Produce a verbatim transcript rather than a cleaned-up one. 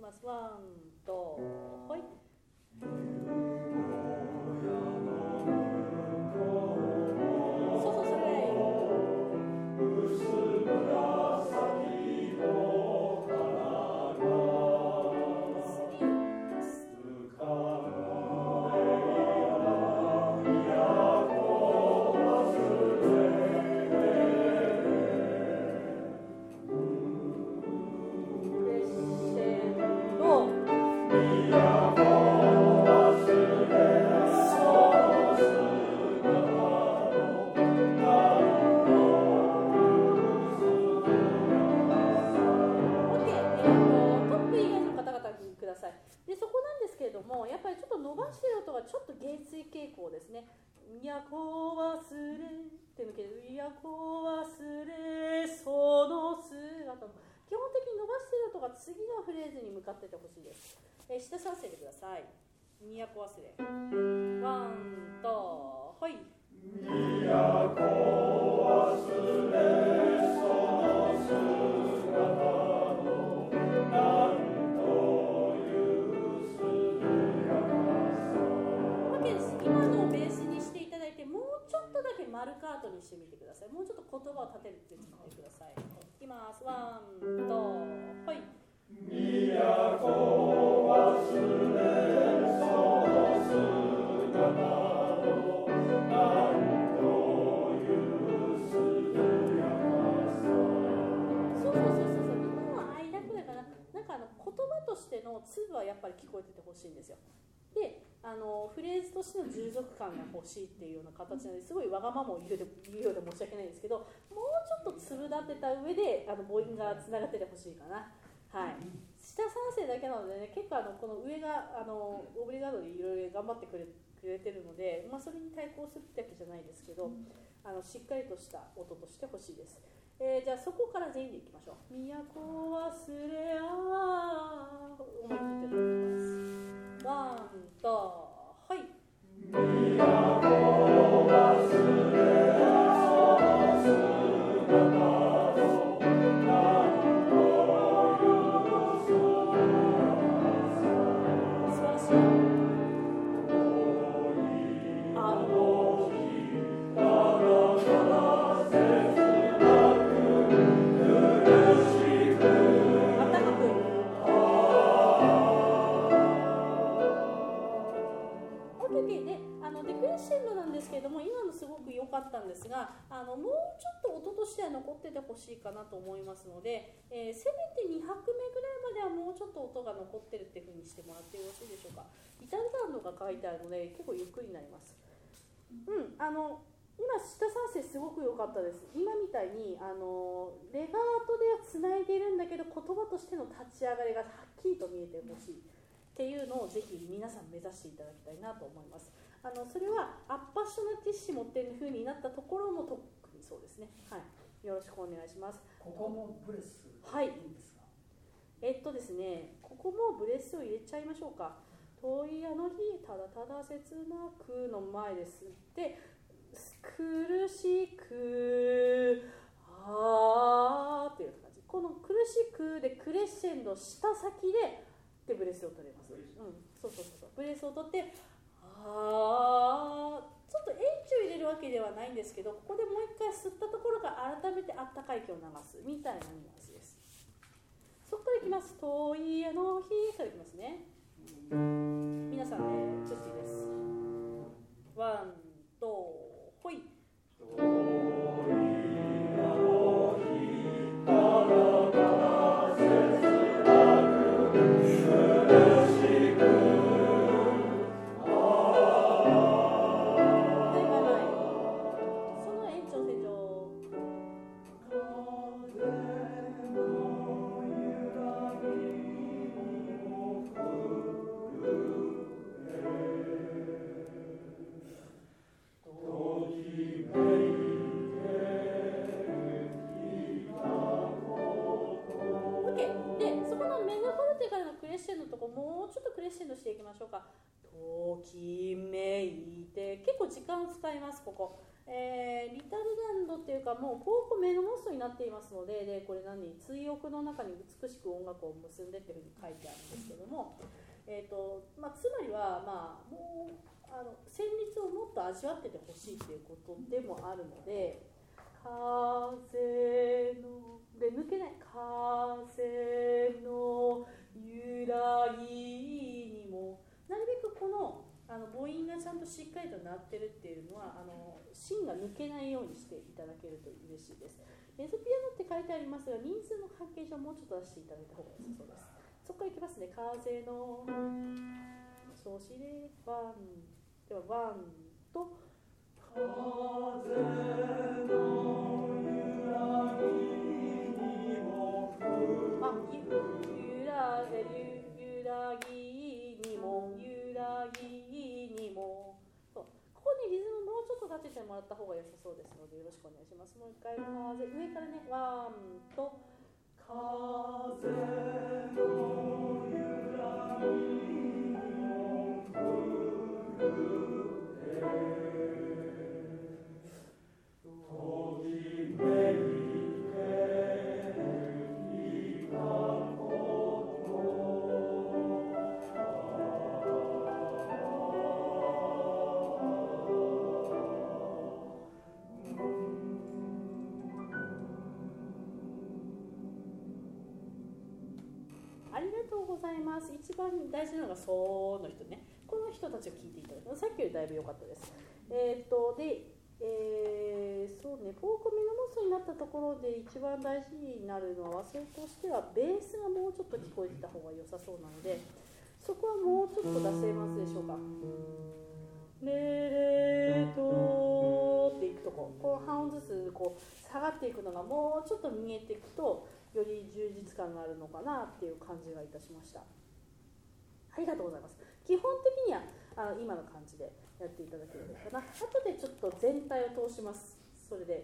ます。ワン、と、ほい。そうそう、それ。下三声でください。都忘れ。ワン、と、ほい。都忘れその姿のなんというすやかさ。OK です。今のをベースにしていただいて、もうちょっとだけ丸カートにしてみてください。もうちょっと言葉を立てるって言ってください。いきます。ワン、と、ほい。都忘れその姿のなんというすやかさ。そうそうそうそう、今の間くらいかな。なんかあの言葉としての粒はやっぱり聞こえててほしいんですよ。で、あのフレーズとしての従属感が欲しいっていうような形なので、すごいわがままを言うで言うようで申し訳ないんですけど、もうちょっと粒立てた上であの母音がつながっててほしいかな。はい。下三声だけなのでね、結構あのこの上があのオブリガードでいろいろ頑張ってくれ、くれてるので、まあ、それに対抗するってわけじゃないですけど、あのしっかりとした音としてほしいです。えー、じゃあそこから全員でいきましょう。都忘れあ思い切ってときます。ワンとはい。都忘れその姿ですが、あのもうちょっと音としては残っててほしいかなと思いますので、えー、せめてに拍目ぐらいまではもうちょっと音が残ってるっていう風にしてもらってよろしいでしょうか。イタリアンのが書いてあるので結構ゆっくりになります。うん、あの今下三声すごく良かったです。今みたいにあのレガートではつないでいるんだけど、言葉としての立ち上がりがはっきりと見えてほしいっていうのをぜひ皆さん目指していただきたいなと思います。あのそれはアッパッショナティッシモっていう風になったところも特にそうですね。はい、よろしくお願いします。 ここもブレスはいいいんですか。えっとですね、ここもブレスを入れちゃいましょうか。遠いあの日ただただ切なくの前ですで、苦しくあーっていう感じ。この苦しくでクレッシェンドした先ででブレスを取れます。うん、そうそうそうそう。ブレスを取ってあー、ちょっとエンチを入れるわけではないんですけど、ここでもう一回吸ったところから改めてあったかい息を流すみたいなニュアンスです。そこからいきます。遠いあの日からいきますね。皆さんね、ちょっといいです。ワン、と、ほい。遠いあの日ただただ切なく苦しくもうちょっとクレッシェンドしていきましょうか。遠ときめいて、結構時間を使いますここ、えー、リタルランドっていうかもうポーコメノモストになっていますので、でこれ何追憶の中に美しく音楽を結んでっていうふうに書いてあるんですけども、えーとまあ、つまりは、まあ、もうあの旋律をもっと味わっててほしいっていうことでもあるので、風ので抜けない風の揺らぎにもなるべくこのあの母音がちゃんとしっかりと鳴ってるっていうのはあの芯が抜けないようにしていただけると嬉しいです。メゾピアノって書いてありますが、人数の関係上もうちょっと出していただいた方が良さそうです。そこからいきますね。風のそしてワンではワンと風の揺らぎにもあゆらゆらぎにも揺らぎにもそうここにリズムもうちょっと立ててもらった方が良さそうですのでよろしくお願いします。もう一回風上からねワンと風の揺らぎにも来るときめいていたありがとうございます。一番大事なのがソーの人ね。この人たちを聞いていただく。さっきよりだいぶ良かったです。えー、っとで、えー、そうね、フォーコメノモスになったところで一番大事になるのは、それとしてはベースがもうちょっと聞こえてた方が良さそうなので、そこはもうちょっと出せますでしょうか。レレトっていくとこ、こう半音ずつこう下がっていくのがもうちょっと見えていくと、より充実感があるのかなっていう感じがいたしました。ありがとうございます。基本的にはあの今の感じでやっていただければいいかな。後でちょっと全体を通します。それで